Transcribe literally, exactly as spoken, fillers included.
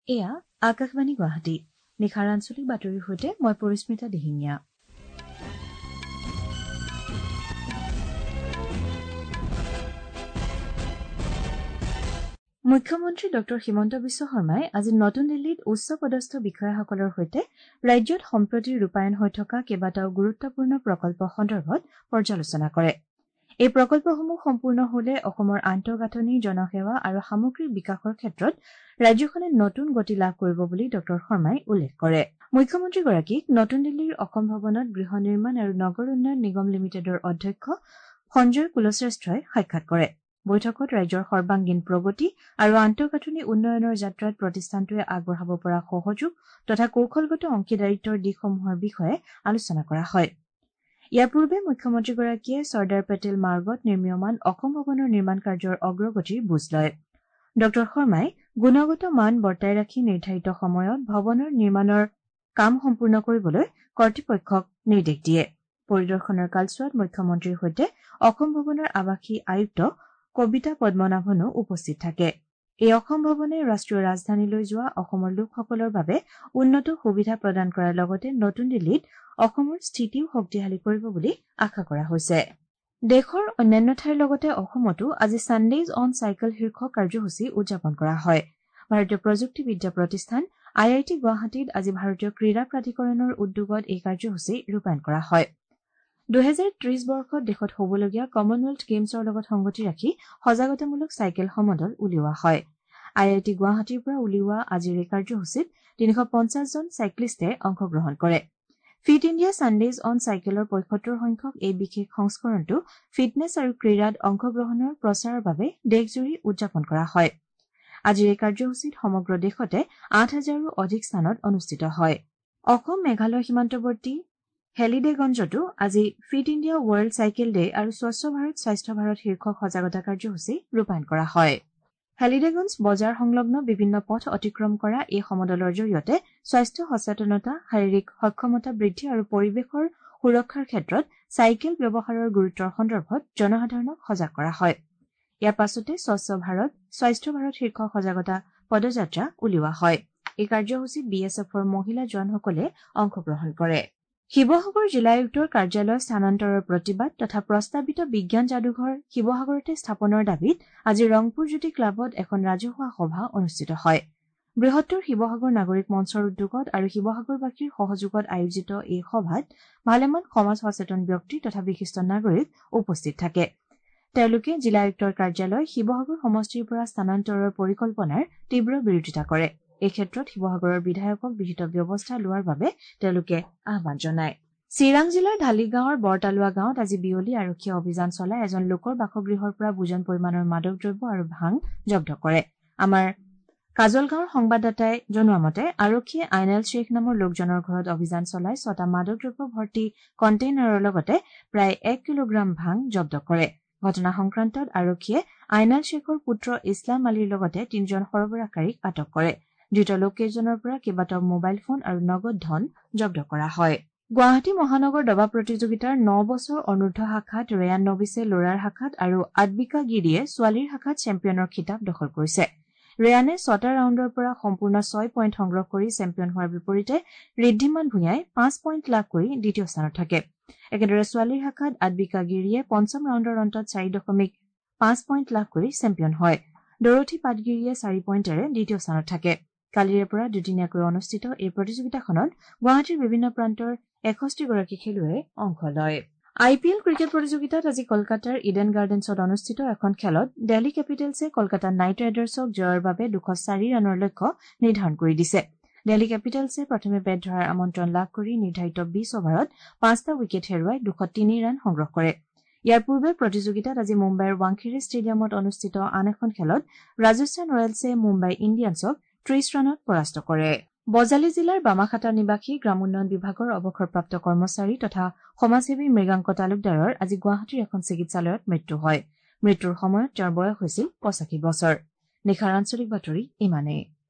এয়া আকাশবাণী গুৱাহাটী নিশাৰ আঞ্চলিক বাতৰিৰ সৈতে মই পৰিস্মিতা দিহিঙীয়া। মুখ্যমন্ত্ৰী ডঃ হিমন্ত বিশ্ব শৰ্মাই আজি নতুন দিল্লীত উচ্চ পদস্থ বিষয়াসকলৰ সৈতে ৰাজ্যত সম্প্ৰতি ৰূপায়ণ হৈ থকা কেইবাটাও গুৰুত্বপূৰ্ণ প্ৰকল্প সন্দৰ্ভত পৰ্যালোচনা কৰে। এই প্ৰকল্পসমূহ সম্পূৰ্ণ হলে অসমৰ আন্তঃগাঁথনি জনসেৱা আৰু সামগ্ৰিক বিকাশৰ ক্ষেত্ৰত ৰাজ্যখনে নতুন গতি লাভ কৰিব বুলি ডঃ শৰ্মাই উল্লেখ কৰে। মুখ্যমন্ত্ৰীগৰাকীক নতুন দিল্লীৰ অসম ভৱনত গৃহ নিৰ্মাণ আৰু নগৰ উন্নয়ন নিগম লিমিটেডৰ অধ্যক্ষ সঞ্জয় কুলশ্ৰেষ্ঠই সাক্ষাৎ কৰে। বৈঠকত ৰাজ্যৰ সৰ্বাংগীন প্ৰগতি আৰু আন্তঃগাঁথনি উন্নয়নৰ যাত্ৰাত প্ৰতিষ্ঠানটোৱে আগবঢ়াব পৰা সহযোগ তথা কৌশলগত অংশীদাৰিত্বৰ দিশসমূহৰ বিষয়ে আলোচনা কৰা হয়। ইয়াৰ পূৰ্বে মুখ্যমন্ত্ৰীগৰাকীয়ে চৰ্দাৰ পেটেল মাৰ্গত নিৰ্মীয়মান অসম ভৱনৰ নিৰ্মাণ কাৰ্যৰ অগ্ৰগতিৰ বুজ লয়। ডঃ শৰ্মাই গুণগত মান বৰ্তাই ৰাখি নিৰ্ধাৰিত সময়ত ভৱনৰ নিৰ্মাণৰ কাম সম্পূৰ্ণ কৰিবলৈ কৰ্তৃপক্ষক নিৰ্দেশ দিয়ে। পৰিদৰ্শনৰ কালছোৱাত মুখ্যমন্ত্ৰীৰ সৈতে অসম ভৱনৰ আৱাসী আয়ুক্ত কবিতা পদ্মনাভনো উপস্থিত থাকে। এই অসম ভৱনে ৰাষ্ট্ৰীয় ৰাজধানীলৈ যোৱা অসমৰ লোকসকলৰ বাবে উন্নত সুবিধা প্ৰদান কৰাৰ লগতে নতুন দিল্লীত অসমৰ স্থিতিও শক্তিশালী কৰিব বুলি আশা কৰা হৈছে। দেশৰ অন্যান্য ঠাইৰ লগতে অসমতো আজি ছানডেজ অন চাইকেল শীৰ্ষক কাৰ্যসূচী উদযাপন কৰা হয়। ভাৰতীয় প্ৰযুক্তিবিদ্যা প্ৰতিষ্ঠান আই আই টি গুৱাহাটীত আজি ভাৰতীয় ক্ৰীড়া প্ৰাধিকৰণৰ উদ্যোগত এই কাৰ্যসূচী ৰূপায়ণ কৰা হয়। দুহেজাৰ ত্ৰিশ বৰ্ষত দেশত হবলগীয়া কমনৱেলথ গেমছৰ লগত সংগতি ৰাখি সজাগতামূলক চাইকেল সমদল উলিওৱা হয়। আই আই টি গুৱাহাটীৰ পৰা উলিওৱা আজিৰ এই কাৰ্যসূচীত তিনিশ পঞ্চাছজন চাইক্লিষ্টে অংশগ্ৰহণ কৰে। ফিট ইণ্ডিয়া ছানডেজ অন চাইকেলৰ পঁয়সত্তৰ সংখ্যক এই বিশেষ সংস্কৰণটো ফিটনেছ আৰু ক্ৰীড়াত অংশগ্ৰহণৰ প্ৰচাৰৰ বাবে দেশজুৰি উদযাপন কৰা হয়। আজিৰ এই কাৰ্যসূচীত সমগ্ৰ দেশতে আঠ হাজাৰো অধিক স্থানত অনুষ্ঠিত হয়। অসম মেঘালয় সীমান্তৱৰ্তী হেলিডেগঞ্জতো আজি fit India world cycle day আৰু স্বচ্ছ ভাৰত স্বাস্থ্য ভাৰত শীৰ্ষক সজাগতা কাৰ্যসূচী ৰূপায়ণ কৰা হয়। হেলিডেগঞ্জ বজাৰ সংলগ্ন বিভিন্ন পথ অতিক্ৰম কৰা এই সমদলৰ জৰিয়তে স্বাস্থ্য সচেতনতা, শাৰীৰিক সক্ষমতা বৃদ্ধি আৰু পৰিৱেশৰ সুৰক্ষাৰ ক্ষেত্ৰত চাইকেল ব্যৱহাৰৰ গুৰুত্বৰ সন্দৰ্ভত জনসাধাৰণক সজাগ কৰা হয়। ইয়াৰ পাছতে স্বচ্ছ ভাৰত স্বাস্থ্য ভাৰত শীৰ্ষক সজাগতা পদযাত্ৰা উলিওৱা হয়। এই কাৰ্যসূচীত বি এছ এফৰ মহিলা জোৱানসকলে অংশগ্ৰহণ কৰে। শিৱসাগৰ জিলা আয়ুক্তৰ কাৰ্যালয় স্থানান্তৰৰ প্ৰতিবাদ তথা প্ৰস্তাৱিত বিজ্ঞান যাদুঘৰ শিৱসাগৰতে স্থাপনৰ দাবীত আজি ৰংপুৰ জ্যোতি ক্লাবত এখন ৰাজহুৱা সভা অনুষ্ঠিত হয়। বৃহত্তৰ শিৱসাগৰ নাগৰিক মঞ্চৰ উদ্যোগত আৰু শিৱসাগৰবাসীৰ সহযোগত আয়োজিত এই সভাত ভালেমান সমাজ সচেতন ব্যক্তি তথা বিশিষ্ট নাগৰিক উপস্থিত থাকে। তেওঁলোকে জিলা আয়ুক্তৰ কাৰ্যালয় শিৱসাগৰ সমষ্টিৰ পৰা স্থানান্তৰৰ পৰিকল্পনাৰ তীব্ৰ বিৰোধিতা কৰে। এই ক্ষেত্ৰত শিৱসাগৰৰ বিধায়কক বিহিত ব্যৱস্থা লোৱাৰ বাবে তেওঁলোকে আহ্বান জনায়। চিৰাং জিলাৰ ঢালিগাঁৱৰ বৰতালুৱা গাঁৱত আজি বিয়লি আৰক্ষীয়ে অভিযান চলাই এজন লোকৰ বাসগৃহৰ পৰা বুজন পৰিমাণৰ মাদক দ্ৰব্য আৰু ভাং জব্দ কৰে। আমাৰ কাজলগাঁৱৰ সংবাদদাতাই জনোৱা মতে আৰক্ষীয়ে আইনেল শ্বেখ নামৰ লোকজনৰ ঘৰত অভিযান চলাই ছটা মাদক দ্ৰব্য ভৰ্তি কণ্টেইনাৰৰ লগতে প্ৰায় এক কিলোগ্ৰাম ভাং জব্দ কৰে। ঘটনা সংক্ৰান্তত আৰক্ষীয়ে আইনাল শ্বেখৰ পুত্ৰ ইছলাম আলীৰ লগতে তিনিজন সৰবৰাহকাৰীক আটক কৰে। ধৃত লোককেইজনৰ পৰা কেইবাটাও মোবাইল ফোন আৰু নগদ ধন জব্দ কৰা হয়। গুৱাহাটী মহানগৰ দবা প্ৰতিযোগিতাৰ ন বছৰ অনূৰ্ধ্ব শাখাত ৰেয়ান নবিছে ল'ৰাৰ শাখাত আৰু আদবিকা গিৰিয়ে ছোৱালীৰ শাখাত চেম্পিয়নৰ খিতাপ দখল কৰিছে। ৰেয়ানে ছটা ৰাউণ্ডৰ পৰা সম্পূৰ্ণ ছয় পইণ্ট সংগ্ৰহ কৰি চেম্পিয়ন হোৱাৰ বিপৰীতে ঋদ্ধিমান ভূঞাই পাঁচ পইণ্ট লাভ কৰি দ্বিতীয় স্থানত থাকে। একেদৰে ছোৱালীৰ শাখাত আদবিকা গিৰিয়ে পঞ্চম ৰাউণ্ডৰ অন্তত চাৰি দশমিক পাঁচ পইণ্ট লাভ কৰি চেম্পিয়ন হয়। ডৰথী পাটগিৰিয়ে চাৰি পইণ্টেৰে দ্বিতীয় স্থানত থাকে। কালিৰে পৰা দুদিনীয়াকৈ অনুষ্ঠিত এই প্ৰতিযোগিতাখনত গুৱাহাটীৰ বিভিন্ন প্ৰান্তৰ এষষ্ঠিগৰাকী খেলুৱৈয়ে অংশ লয়। আই পি এল ক্ৰিকেট প্ৰতিযোগিতাত আজি কলকাতাৰ ইডেন গাৰ্ডেন্সত অনুষ্ঠিত এখন খেলত দিল্লী কেপিটেলছে কলকাতা নাইট ৰাইডাৰ্ছক জয়ৰ বাবে দুশ চাৰি ৰানৰ লক্ষ্য নিৰ্ধাৰণ কৰি দিছে। দিল্লী কেপিটেলছে প্ৰথমে বেট ধৰাৰ আমন্ত্ৰণ লাভ কৰি নিৰ্ধাৰিত বিশ অভাৰত পাঁচটা উইকেট হেৰুৱাই দুশ তিনি ৰান সংগ্ৰহ কৰে। ইয়াৰ পূৰ্বে প্ৰতিযোগিতাত আজি মুম্বাইৰ ৱাংখেড়ে ষ্টেডিয়ামত অনুষ্ঠিত আন এখন খেলত ৰাজস্থান ৰয়েলছে মুম্বাই ইণ্ডিয়ানছক ত্ৰিশ ৰানত পৰাস্ত কৰে। বজালী জিলাৰ বামাখাতা নিবাসী গ্ৰাম উন্নয়ন বিভাগৰ অৱসৰপ্ৰাপ্ত কৰ্মচাৰী তথা সমাজসেৱী মৃগাংক তালুকদাৰৰ আজি গুৱাহাটীৰ এখন চিকিৎসালয়ত মৃত্যু হয়। মৃত্যুৰ সময়ত তেওঁৰ বয়স হৈছিল পঁচাশী বছৰ। নিশাৰ আঞ্চলিক বাতৰি ইমানেই।